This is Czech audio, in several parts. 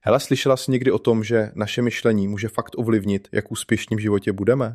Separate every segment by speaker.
Speaker 1: Hele, slyšela jsi někdy o tom, že naše myšlení může fakt ovlivnit, jak úspěšní v životě budeme?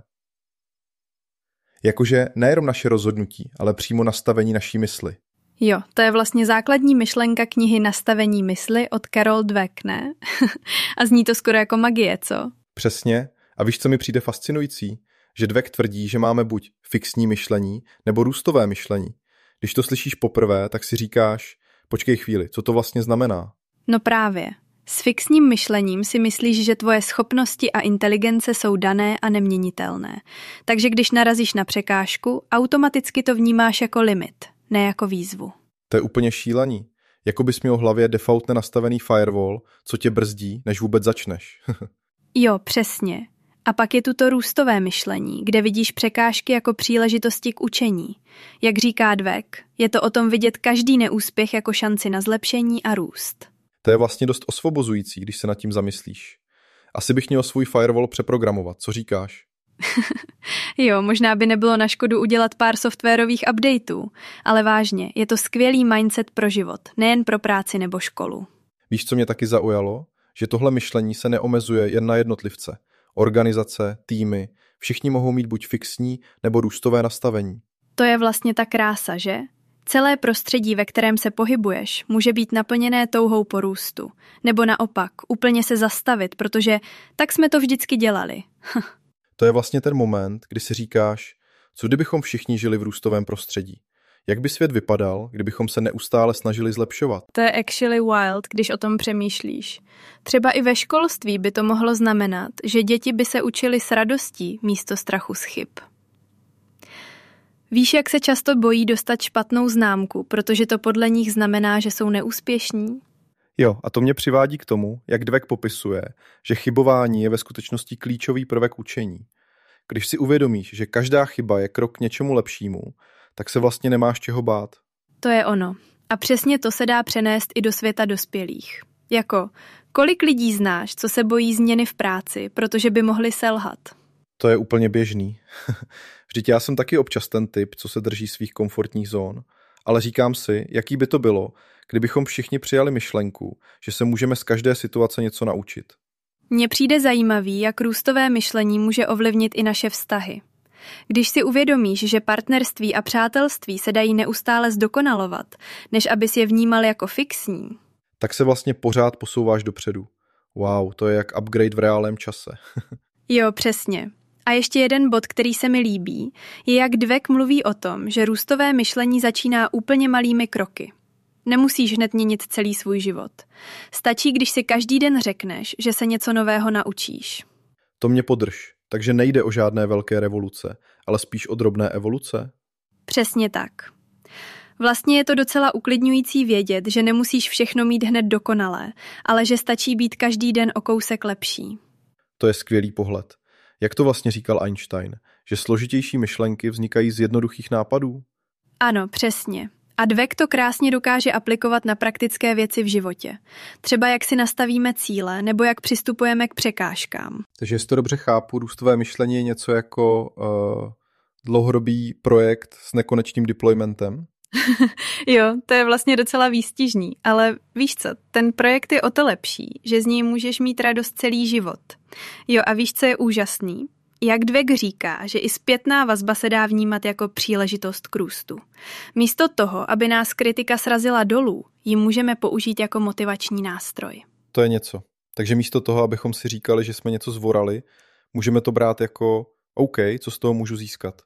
Speaker 1: Jakože nejenom naše rozhodnutí, ale přímo nastavení naší mysli.
Speaker 2: Jo, to je vlastně základní myšlenka knihy Nastavení mysli od Carol Dweck, ne? A zní to skoro jako magie, co?
Speaker 1: Přesně. A víš, co mi přijde fascinující? Že Dweck tvrdí, že máme buď fixní myšlení, nebo růstové myšlení. Když to slyšíš poprvé, tak si říkáš, počkej chvíli, co to vlastně znamená?
Speaker 2: No právě. S fixním myšlením si myslíš, že tvoje schopnosti a inteligence jsou dané a neměnitelné. Takže když narazíš na překážku, automaticky to vnímáš jako limit, ne jako výzvu.
Speaker 1: To je úplně šílený. Jako bys měl v hlavě defaultně nastavený firewall, co tě brzdí, než vůbec začneš.
Speaker 2: Jo, přesně. A pak je tu to růstové myšlení, kde vidíš překážky jako příležitosti k učení. Jak říká Dweck, je to o tom vidět každý neúspěch jako šanci na zlepšení a růst.
Speaker 1: To je vlastně dost osvobozující, když se nad tím zamyslíš. Asi bych měl svůj firewall přeprogramovat, co říkáš?
Speaker 2: Jo, možná by nebylo na škodu udělat pár softwarových updateů, ale vážně, je to skvělý mindset pro život, nejen pro práci nebo školu.
Speaker 1: Víš, co mě taky zaujalo? Že tohle myšlení se neomezuje jen na jednotlivce. Organizace, týmy, všichni mohou mít buď fixní nebo růstové nastavení.
Speaker 2: To je vlastně ta krása, že? Celé prostředí, ve kterém se pohybuješ, může být naplněné touhou po růstu. Nebo naopak, úplně se zastavit, protože tak jsme to vždycky dělali.
Speaker 1: To je vlastně ten moment, kdy si říkáš, co kdybychom všichni žili v růstovém prostředí? Jak by svět vypadal, kdybychom se neustále snažili zlepšovat?
Speaker 2: To je actually wild, když o tom přemýšlíš. Třeba i ve školství by to mohlo znamenat, že děti by se učily s radostí místo strachu z chyb. Víš, jak se často bojí dostat špatnou známku, protože to podle nich znamená, že jsou neúspěšní?
Speaker 1: Jo, a to mě přivádí k tomu, jak Dweck popisuje, že chybování je ve skutečnosti klíčový prvek učení. Když si uvědomíš, že každá chyba je krok k něčemu lepšímu, tak se vlastně nemáš čeho bát.
Speaker 2: To je ono. A přesně to se dá přenést i do světa dospělých. Jako, kolik lidí znáš, co se bojí změny v práci, protože by mohli selhat?
Speaker 1: To je úplně běžný. Vždyť já jsem taky občas ten typ, co se drží svých komfortních zón, ale říkám si, jaký by to bylo, kdybychom všichni přijali myšlenku, že se můžeme z každé situace něco naučit.
Speaker 2: Mně přijde zajímavý, jak růstové myšlení může ovlivnit i naše vztahy. Když si uvědomíš, že partnerství a přátelství se dají neustále zdokonalovat, než abys je vnímal jako fixní,
Speaker 1: tak se vlastně pořád posouváš dopředu. Wow, to je jak upgrade v reálném čase.
Speaker 2: Jo, přesně. A ještě jeden bod, který se mi líbí, je, jak Dweck mluví o tom, že růstové myšlení začíná úplně malými kroky. Nemusíš hned měnit celý svůj život. Stačí, když si každý den řekneš, že se něco nového naučíš.
Speaker 1: To mě podrž. Takže nejde o žádné velké revoluce, ale spíš o drobné evoluce?
Speaker 2: Přesně tak. Vlastně je to docela uklidňující vědět, že nemusíš všechno mít hned dokonalé, ale že stačí být každý den o kousek lepší.
Speaker 1: To je skvělý pohled. Jak to vlastně říkal Einstein, že složitější myšlenky vznikají z jednoduchých nápadů?
Speaker 2: Ano, přesně. A Dweck to krásně dokáže aplikovat na praktické věci v životě. Třeba jak si nastavíme cíle, nebo jak přistupujeme k překážkám.
Speaker 1: Takže jestli to dobře chápu, růstové myšlení je něco jako dlouhodobý projekt s nekonečným deploymentem?
Speaker 2: Jo, to je vlastně docela výstižný, ale víš co, ten projekt je o to lepší, že z něj můžeš mít radost celý život. Jo, a víš, co je úžasný? Jak Dweck říká, že i zpětná vazba se dá vnímat jako příležitost k růstu. Místo toho, aby nás kritika srazila dolů, ji můžeme použít jako motivační nástroj.
Speaker 1: To je něco. Takže místo toho, abychom si říkali, že jsme něco zvorali, můžeme to brát jako OK, co z toho můžu získat.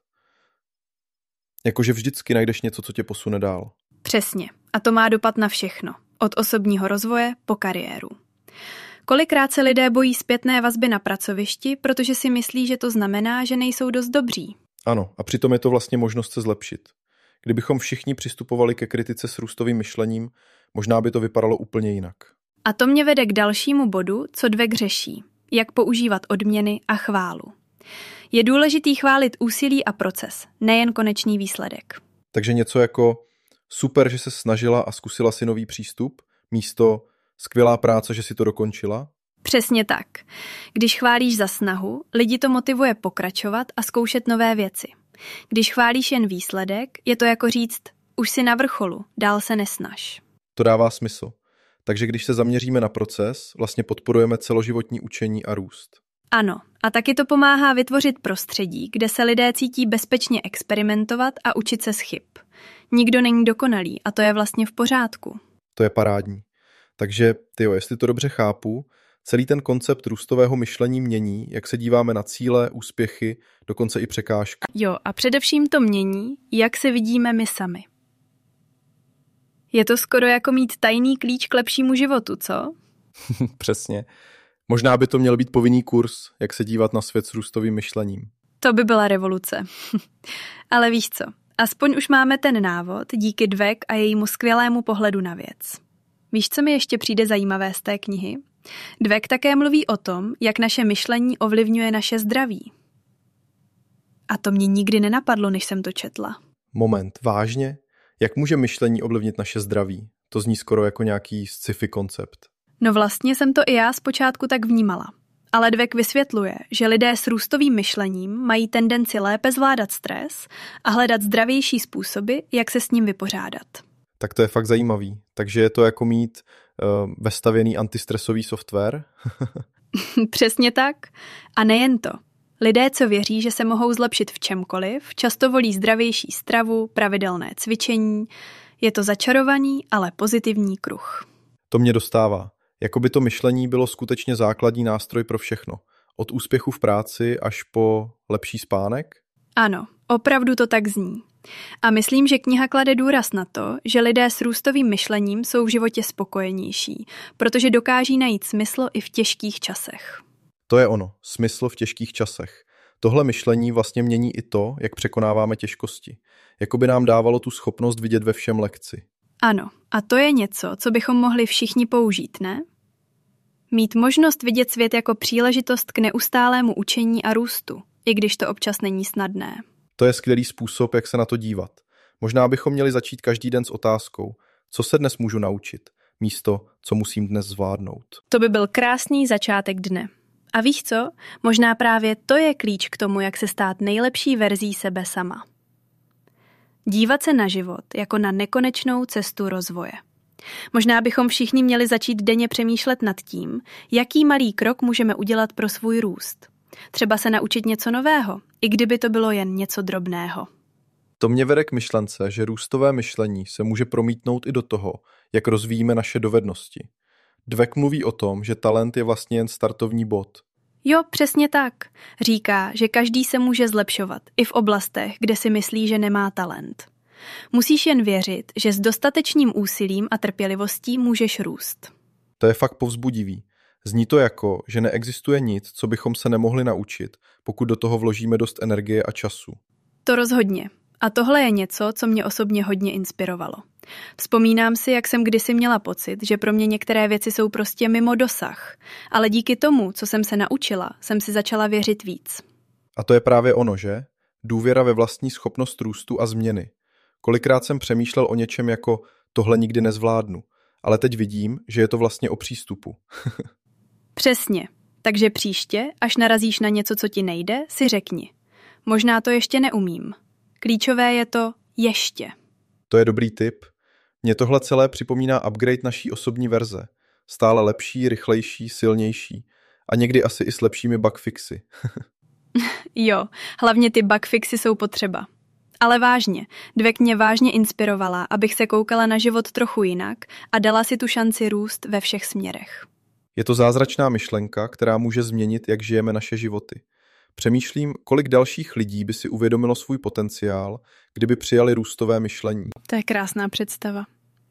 Speaker 1: Jakože vždycky najdeš něco, co tě posune dál.
Speaker 2: Přesně. A to má dopad na všechno. Od osobního rozvoje po kariéru. Kolikrát se lidé bojí zpětné vazby na pracovišti, protože si myslí, že to znamená, že nejsou dost dobří.
Speaker 1: Ano, a přitom je to vlastně možnost se zlepšit. Kdybychom všichni přistupovali ke kritice s růstovým myšlením, možná by to vypadalo úplně jinak.
Speaker 2: A to mě vede k dalšímu bodu, co Dweck řeší. Jak používat odměny a chválu. Je důležitý chválit úsilí a proces, nejen konečný výsledek.
Speaker 1: Takže něco jako super, že se snažila a zkusila si nový přístup, místo skvělá práce, že si to dokončila?
Speaker 2: Přesně tak. Když chválíš za snahu, lidi to motivuje pokračovat a zkoušet nové věci. Když chválíš jen výsledek, je to jako říct, už si na vrcholu, dál se nesnaž.
Speaker 1: To dává smysl. Takže když se zaměříme na proces, vlastně podporujeme celoživotní učení a růst.
Speaker 2: Ano, a taky to pomáhá vytvořit prostředí, kde se lidé cítí bezpečně experimentovat a učit se z chyb. Nikdo není dokonalý a to je vlastně v pořádku.
Speaker 1: To je parádní. Takže, jestli to dobře chápu, celý ten koncept růstového myšlení mění, jak se díváme na cíle, úspěchy, dokonce i překážky.
Speaker 2: Jo, a především to mění, jak se vidíme my sami. Je to skoro jako mít tajný klíč k lepšímu životu, co?
Speaker 1: Přesně. Možná by to měl být povinný kurz, jak se dívat na svět s růstovým myšlením.
Speaker 2: To by byla revoluce. Ale víš co, aspoň už máme ten návod díky Dweck a jejímu skvělému pohledu na věc. Víš, co mi ještě přijde zajímavé z té knihy? Dweck také mluví o tom, jak naše myšlení ovlivňuje naše zdraví. A to mě nikdy nenapadlo, než jsem to četla.
Speaker 1: Moment, vážně? Jak může myšlení ovlivnit naše zdraví? To zní skoro jako nějaký sci-fi koncept.
Speaker 2: No vlastně jsem to i já zpočátku tak vnímala. Ale Dweck vysvětluje, že lidé s růstovým myšlením mají tendenci lépe zvládat stres a hledat zdravější způsoby, jak se s ním vypořádat.
Speaker 1: Tak to je fakt zajímavý. Takže je to jako mít vestavěný antistresový software?
Speaker 2: Přesně tak. A nejen to. Lidé, co věří, že se mohou zlepšit v čemkoliv, často volí zdravější stravu, pravidelné cvičení. Je to začarovaný, ale pozitivní kruh.
Speaker 1: To mě dostává. Jakoby to myšlení bylo skutečně základní nástroj pro všechno. Od úspěchu v práci až po lepší spánek?
Speaker 2: Ano, opravdu to tak zní. A myslím, že kniha klade důraz na to, že lidé s růstovým myšlením jsou v životě spokojenější, protože dokáží najít smysl i v těžkých časech.
Speaker 1: To je ono, smysl v těžkých časech. Tohle myšlení vlastně mění i to, jak překonáváme těžkosti. Jakoby nám dávalo tu schopnost vidět ve všem lekci.
Speaker 2: Ano, a to je něco, co bychom mohli všichni použít, ne? Mít možnost vidět svět jako příležitost k neustálému učení a růstu, i když to občas není snadné.
Speaker 1: To je skvělý způsob, jak se na to dívat. Možná bychom měli začít každý den s otázkou, co se dnes můžu naučit, místo co musím dnes zvládnout.
Speaker 2: To by byl krásný začátek dne. A víš co? Možná právě to je klíč k tomu, jak se stát nejlepší verzí sebe sama. Dívat se na život jako na nekonečnou cestu rozvoje. Možná bychom všichni měli začít denně přemýšlet nad tím, jaký malý krok můžeme udělat pro svůj růst. Třeba se naučit něco nového, i kdyby to bylo jen něco drobného.
Speaker 1: To mě vede k myšlence, že růstové myšlení se může promítnout i do toho, jak rozvíjíme naše dovednosti. Dweck mluví o tom, že talent je vlastně jen startovní bod.
Speaker 2: Jo, přesně tak. Říká, že každý se může zlepšovat, i v oblastech, kde si myslí, že nemá talent. Musíš jen věřit, že s dostatečným úsilím a trpělivostí můžeš růst.
Speaker 1: To je fakt povzbudivý. Zní to jako, že neexistuje nic, co bychom se nemohli naučit, pokud do toho vložíme dost energie a času.
Speaker 2: To rozhodně. A tohle je něco, co mě osobně hodně inspirovalo. Vzpomínám si, jak jsem kdysi měla pocit, že pro mě některé věci jsou prostě mimo dosah. Ale díky tomu, co jsem se naučila, jsem si začala věřit víc.
Speaker 1: A to je právě ono, že? Důvěra ve vlastní schopnost růstu a změny. Kolikrát jsem přemýšlel o něčem jako tohle nikdy nezvládnu, ale teď vidím, že je to vlastně o přístupu.
Speaker 2: Přesně. Takže příště, až narazíš na něco, co ti nejde, si řekni. Možná to ještě neumím. Klíčové je to ještě.
Speaker 1: To je dobrý tip. Mně tohle celé připomíná upgrade naší osobní verze. Stále lepší, rychlejší, silnější. A někdy asi i s lepšími bugfixy.
Speaker 2: Jo, hlavně ty bugfixy jsou potřeba. Ale vážně, Dweck mě vážně inspirovala, abych se koukala na život trochu jinak a dala si tu šanci růst ve všech směrech.
Speaker 1: Je to zázračná myšlenka, která může změnit, jak žijeme naše životy. Přemýšlím, kolik dalších lidí by si uvědomilo svůj potenciál, kdyby přijali růstové myšlení.
Speaker 2: To je krásná představa.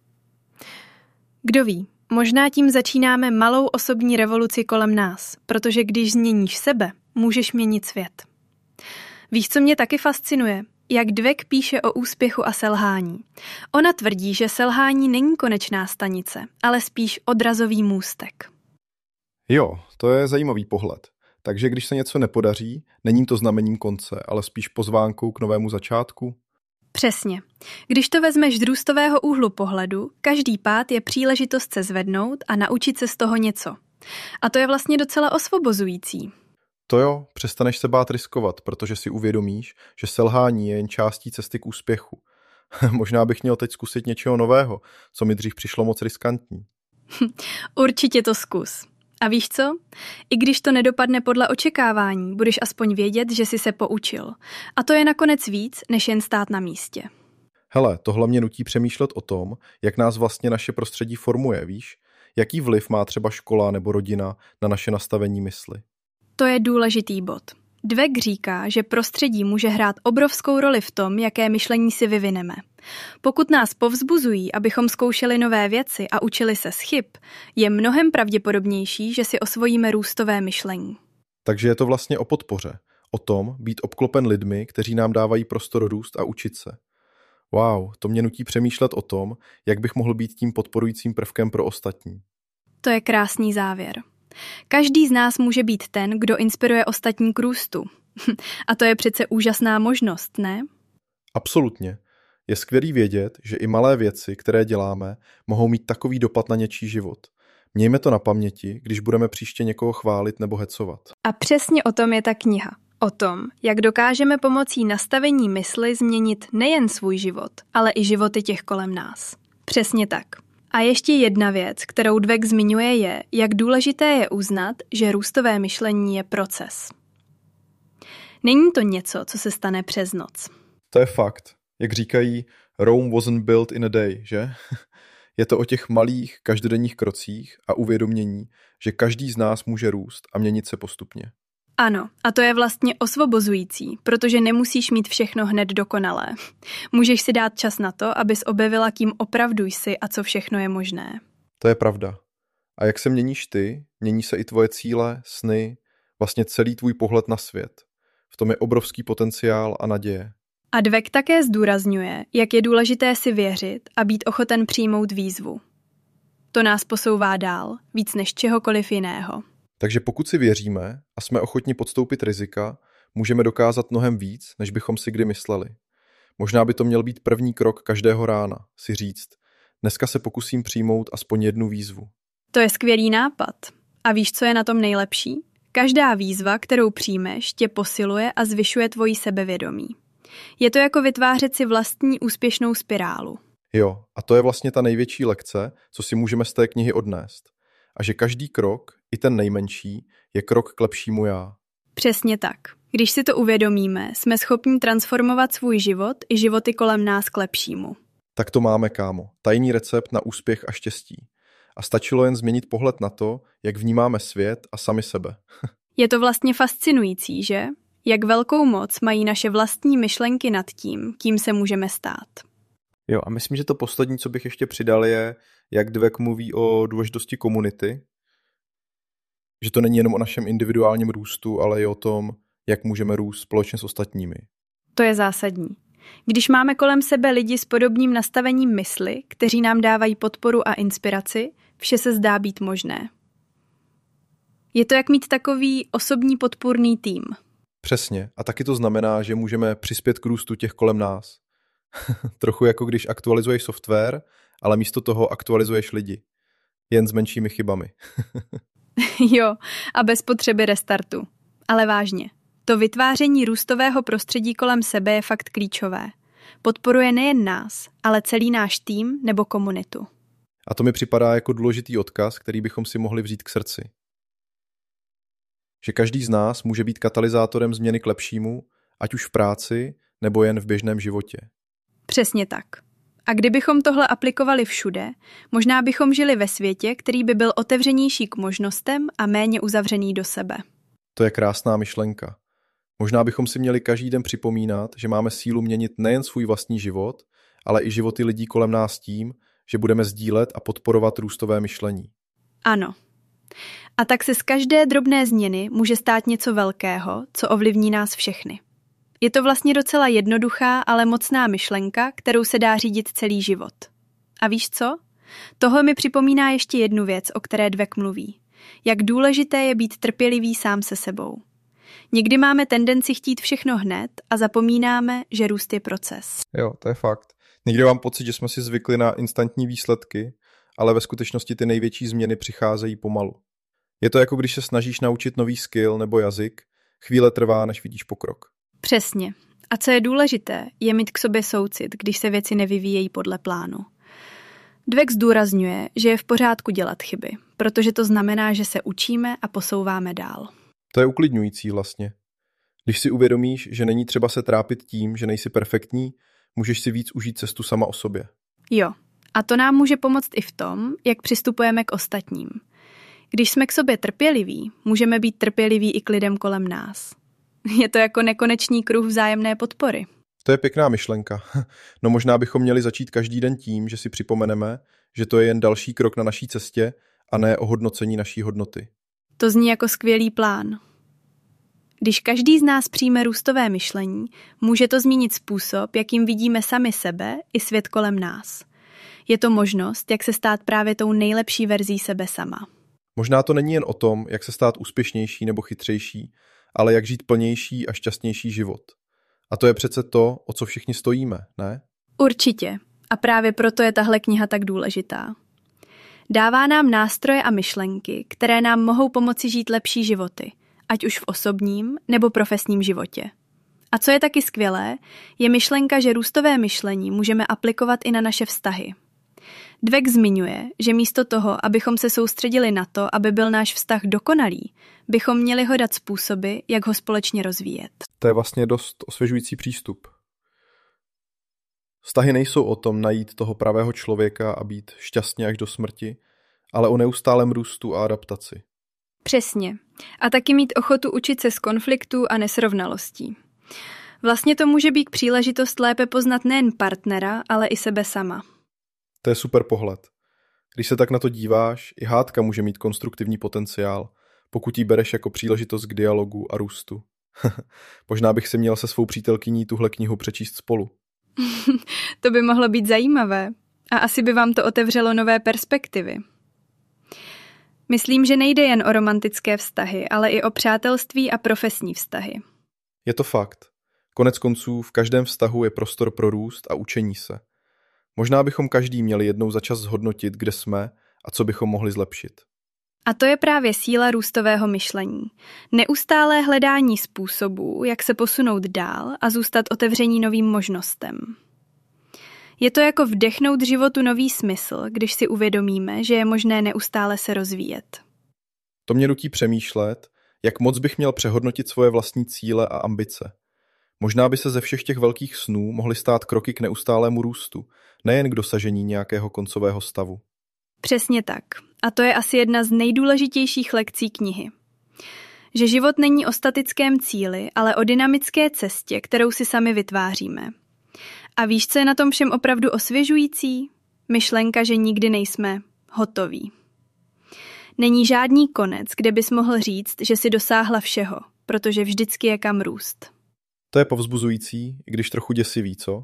Speaker 2: Kdo ví, možná tím začínáme malou osobní revoluci kolem nás, protože když změníš sebe, můžeš měnit svět. Víš, co mě taky fascinuje? Jak Dweck píše o úspěchu a selhání. Ona tvrdí, že selhání není konečná stanice, ale spíš odrazový můstek.
Speaker 1: Jo, to je zajímavý pohled. Takže když se něco nepodaří, není to znamením konce, ale spíš pozvánkou k novému začátku?
Speaker 2: Přesně. Když to vezmeš z růstového úhlu pohledu, každý pád je příležitost se zvednout a naučit se z toho něco. A to je vlastně docela osvobozující.
Speaker 1: To jo, přestaneš se bát riskovat, protože si uvědomíš, že selhání je jen částí cesty k úspěchu. Možná bych měl teď zkusit něčeho nového, co mi dřív přišlo moc riskantní.
Speaker 2: Určitě to zkus. A víš co? I když to nedopadne podle očekávání, budeš aspoň vědět, že jsi se poučil. A to je nakonec víc, než jen stát na místě.
Speaker 1: Hele, tohle mě nutí přemýšlet o tom, jak nás vlastně naše prostředí formuje, víš? Jaký vliv má třeba škola nebo rodina na naše nastavení mysli?
Speaker 2: To je důležitý bod. Dweck říká, že prostředí může hrát obrovskou roli v tom, jaké myšlení si vyvineme. Pokud nás povzbuzují, abychom zkoušeli nové věci a učili se z chyb, je mnohem pravděpodobnější, že si osvojíme růstové myšlení.
Speaker 1: Takže je to vlastně o podpoře, o tom být obklopen lidmi, kteří nám dávají prostor růst a učit se. Wow, to mě nutí přemýšlet o tom, jak bych mohl být tím podporujícím prvkem pro ostatní.
Speaker 2: To je krásný závěr. Každý z nás může být ten, kdo inspiruje ostatní k růstu. A to je přece úžasná možnost, ne?
Speaker 1: Absolutně. Je skvělý vědět, že i malé věci, které děláme, mohou mít takový dopad na něčí život. Mějme to na paměti, když budeme příště někoho chválit nebo hecovat.
Speaker 2: A přesně o tom je ta kniha. O tom, jak dokážeme pomocí nastavení mysli změnit nejen svůj život, ale i životy těch kolem nás. Přesně tak. A ještě jedna věc, kterou Dweck zmiňuje, je, jak důležité je uznat, že růstové myšlení je proces. Není to něco, co se stane přes noc.
Speaker 1: To je fakt. Jak říkají, Rome wasn't built in a day, že? Je to o těch malých, každodenních krocích a uvědomění, že každý z nás může růst a měnit se postupně.
Speaker 2: Ano, a to je vlastně osvobozující, protože nemusíš mít všechno hned dokonalé. Můžeš si dát čas na to, abys objevila, kým opravdu jsi a co všechno je možné.
Speaker 1: To je pravda. A jak se měníš ty, mění se i tvoje cíle, sny, vlastně celý tvůj pohled na svět. V tom je obrovský potenciál a naděje.
Speaker 2: A Dweck také zdůrazňuje, jak je důležité si věřit a být ochoten přijmout výzvu. To nás posouvá dál, víc než čehokoliv jiného.
Speaker 1: Takže pokud si věříme a jsme ochotni podstoupit rizika, můžeme dokázat mnohem víc, než bychom si kdy mysleli. Možná by to měl být první krok každého rána, si říct, dneska se pokusím přijmout aspoň jednu výzvu.
Speaker 2: To je skvělý nápad. A víš, co je na tom nejlepší? Každá výzva, kterou přijmeš, tě posiluje a zvyšuje tvoji sebevědomí. Je to jako vytvářet si vlastní úspěšnou spirálu.
Speaker 1: Jo, a to je vlastně ta největší lekce, co si můžeme z té knihy odnést. A že každý krok, i ten nejmenší, je krok k lepšímu já.
Speaker 2: Přesně tak. Když si to uvědomíme, jsme schopni transformovat svůj život i životy kolem nás k lepšímu.
Speaker 1: Tak to máme, kámo. Tajný recept na úspěch a štěstí. A stačilo jen změnit pohled na to, jak vnímáme svět a sami sebe.
Speaker 2: Je to vlastně fascinující, že? Jak velkou moc mají naše vlastní myšlenky nad tím, kým se můžeme stát.
Speaker 1: Jo, a myslím, že to poslední, co bych ještě přidal, je, jak Dweck mluví o důležitosti komunity. Že to není jenom o našem individuálním růstu, ale i o tom, jak můžeme růst společně s ostatními.
Speaker 2: To je zásadní. Když máme kolem sebe lidi s podobným nastavením mysli, kteří nám dávají podporu a inspiraci, vše se zdá být možné. Je to jak mít takový osobní podpůrný tým.
Speaker 1: Přesně. A taky to znamená, že můžeme přispět k růstu těch kolem nás. Trochu jako když aktualizuješ software, ale místo toho aktualizuješ lidi. Jen s menšími chybami.
Speaker 2: Jo, a bez potřeby restartu. Ale vážně, to vytváření růstového prostředí kolem sebe je fakt klíčové. Podporuje nejen nás, ale celý náš tým nebo komunitu.
Speaker 1: A to mi připadá jako důležitý odkaz, který bychom si mohli vzít k srdci. Že každý z nás může být katalyzátorem změny k lepšímu, ať už v práci, nebo jen v běžném životě.
Speaker 2: Přesně tak. A kdybychom tohle aplikovali všude, možná bychom žili ve světě, který by byl otevřenější k možnostem a méně uzavřený do sebe.
Speaker 1: To je krásná myšlenka. Možná bychom si měli každý den připomínat, že máme sílu měnit nejen svůj vlastní život, ale i životy lidí kolem nás tím, že budeme sdílet a podporovat růstové myšlení.
Speaker 2: Ano. A tak se z každé drobné změny může stát něco velkého, co ovlivní nás všechny. Je to vlastně docela jednoduchá, ale mocná myšlenka, kterou se dá řídit celý život. A víš co? Tohle mi připomíná ještě jednu věc, o které Dweck mluví. Jak důležité je být trpělivý sám se sebou. Někdy máme tendenci chtít všechno hned a zapomínáme, že růst je proces.
Speaker 1: Jo, to je fakt. Někdy mám pocit, že jsme si zvykli na instantní výsledky, ale ve skutečnosti ty největší změny přicházejí pomalu. Je to jako když se snažíš naučit nový skill nebo jazyk, chvíle trvá, než vidíš pokrok.
Speaker 2: Přesně. A co je důležité, je mít k sobě soucit, když se věci nevyvíjejí podle plánu. Dweck zdůrazňuje, že je v pořádku dělat chyby, protože to znamená, že se učíme a posouváme dál.
Speaker 1: To je uklidňující vlastně. Když si uvědomíš, že není třeba se trápit tím, že nejsi perfektní, můžeš si víc užít cestu sama o sobě.
Speaker 2: Jo, a to nám může pomoct i v tom, jak přistupujeme k ostatním. Když jsme k sobě trpěliví, můžeme být trpěliví i k lidem kolem nás. Je to jako nekonečný kruh vzájemné podpory.
Speaker 1: To je pěkná myšlenka. No možná bychom měli začít každý den tím, že si připomeneme, že to je jen další krok na naší cestě a ne ohodnocení naší hodnoty.
Speaker 2: To zní jako skvělý plán. Když každý z nás přijme růstové myšlení, může to změnit způsob, jakým vidíme sami sebe i svět kolem nás. Je to možnost, jak se stát právě tou nejlepší verzí sebe sama.
Speaker 1: Možná to není jen o tom, jak se stát úspěšnější nebo chytřejší, ale jak žít plnější a šťastnější život. A to je přece to, o co všichni stojíme, ne?
Speaker 2: Určitě. A právě proto je tahle kniha tak důležitá. Dává nám nástroje a myšlenky, které nám mohou pomoci žít lepší životy, ať už v osobním nebo profesním životě. A co je taky skvělé, je myšlenka, že růstové myšlení můžeme aplikovat i na naše vztahy. Dweck zmiňuje, že místo toho, abychom se soustředili na to, aby byl náš vztah dokonalý, bychom měli hledat způsoby, jak ho společně rozvíjet.
Speaker 1: To je vlastně dost osvěžující přístup. Vztahy nejsou o tom najít toho pravého člověka a být šťastně až do smrti, ale o neustálém růstu a adaptaci.
Speaker 2: Přesně. A taky mít ochotu učit se z konfliktů a nesrovnalostí. Vlastně to může být příležitost lépe poznat nejen partnera, ale i sebe sama.
Speaker 1: To je super pohled. Když se tak na to díváš, i hádka může mít konstruktivní potenciál, pokud ji bereš jako příležitost k dialogu a růstu. Možná bych si měl se svou přítelkyní tuhle knihu přečíst spolu.
Speaker 2: To by mohlo být zajímavé a asi by vám to otevřelo nové perspektivy. Myslím, že nejde jen o romantické vztahy, ale i o přátelství a profesní vztahy.
Speaker 1: Je to fakt. Konec konců v každém vztahu je prostor pro růst a učení se. Možná bychom každý měli jednou za čas zhodnotit, kde jsme a co bychom mohli zlepšit.
Speaker 2: A to je právě síla růstového myšlení. Neustálé hledání způsobů, jak se posunout dál a zůstat otevření novým možnostem. Je to jako vdechnout životu nový smysl, když si uvědomíme, že je možné neustále se rozvíjet.
Speaker 1: To mě nutí přemýšlet, jak moc bych měl přehodnotit svoje vlastní cíle a ambice. Možná by se ze všech těch velkých snů mohly stát kroky k neustálému růstu, nejen k dosažení nějakého koncového stavu.
Speaker 2: Přesně tak. A to je asi jedna z nejdůležitějších lekcí knihy. Že život není o statickém cíli, ale o dynamické cestě, kterou si sami vytváříme. A víš, co je na tom všem opravdu osvěžující? Myšlenka, že nikdy nejsme hotoví. Není žádný konec, kde bys mohl říct, že si dosáhla všeho, protože vždycky je kam růst.
Speaker 1: To je povzbuzující, i když trochu děsivý, co?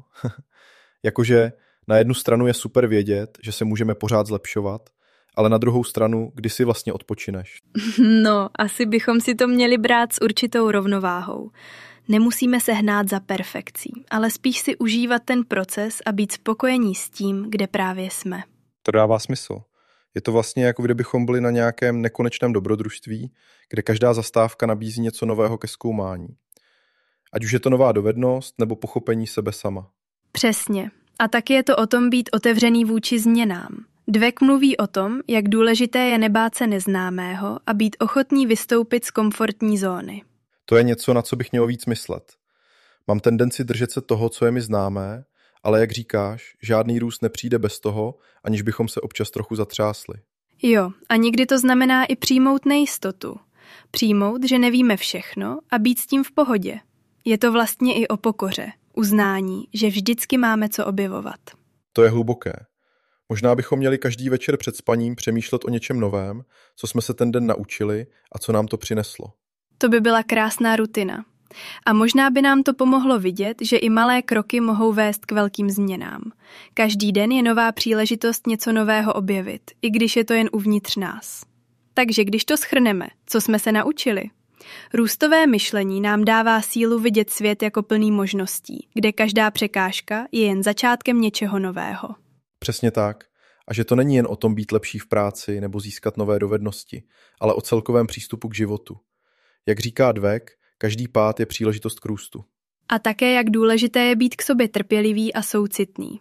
Speaker 1: Jakože na jednu stranu je super vědět, že se můžeme pořád zlepšovat, ale na druhou stranu, kdy si vlastně odpočineš.
Speaker 2: No, asi bychom si to měli brát s určitou rovnováhou. Nemusíme se hnát za perfekcí, ale spíš si užívat ten proces a být spokojení s tím, kde právě jsme.
Speaker 1: To dává smysl. Je to vlastně jako kdybychom byli na nějakém nekonečném dobrodružství, kde každá zastávka nabízí něco nového ke zkoumání. Ať už je to nová dovednost nebo pochopení sebe sama.
Speaker 2: Přesně. A taky je to o tom být otevřený vůči změnám. Dweck mluví o tom, jak důležité je nebát se neznámého a být ochotný vystoupit z komfortní zóny.
Speaker 1: To je něco, na co bych měl víc myslet. Mám tendenci držet se toho, co je mi známé, ale jak říkáš, žádný růst nepřijde bez toho, aniž bychom se občas trochu zatřásli.
Speaker 2: Jo, a někdy to znamená i přijmout nejistotu. Přijmout, že nevíme všechno a být s tím v pohodě. Je to vlastně i o pokoře, uznání, že vždycky máme co objevovat.
Speaker 1: To je hluboké. Možná bychom měli každý večer před spaním přemýšlet o něčem novém, co jsme se ten den naučili a co nám to přineslo.
Speaker 2: To by byla krásná rutina. A možná by nám to pomohlo vidět, že i malé kroky mohou vést k velkým změnám. Každý den je nová příležitost něco nového objevit, i když je to jen uvnitř nás. Takže když to shrneme, co jsme se naučili? Růstové myšlení nám dává sílu vidět svět jako plný možností, kde každá překážka je jen začátkem něčeho nového.
Speaker 1: Přesně tak. A že to není jen o tom být lepší v práci nebo získat nové dovednosti, ale o celkovém přístupu k životu. Jak říká Dweck, každý pád je příležitost k růstu.
Speaker 2: A také jak důležité je být k sobě trpělivý a soucitný.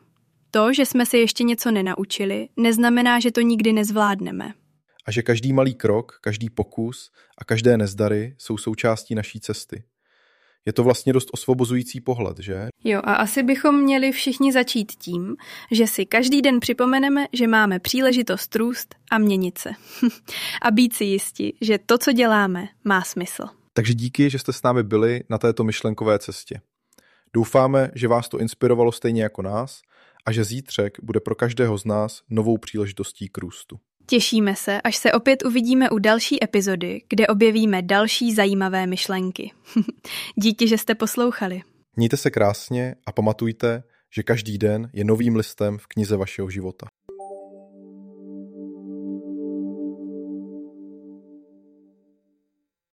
Speaker 2: To, že jsme se ještě něco nenaučili, neznamená, že to nikdy nezvládneme.
Speaker 1: A že každý malý krok, každý pokus a každé nezdary jsou součástí naší cesty. Je to vlastně dost osvobozující pohled, že?
Speaker 2: Jo, a asi bychom měli všichni začít tím, že si každý den připomeneme, že máme příležitost růst a měnit se. A být si jisti, že to, co děláme, má smysl.
Speaker 1: Takže díky, že jste s námi byli na této myšlenkové cestě. Doufáme, že vás to inspirovalo stejně jako nás a že zítřek bude pro každého z nás novou příležitostí k růstu.
Speaker 2: Těšíme se, až se opět uvidíme u další epizody, kde objevíme další zajímavé myšlenky. Díky, že jste poslouchali.
Speaker 1: Mějte se krásně a pamatujte, že každý den je novým listem v knize vašeho života.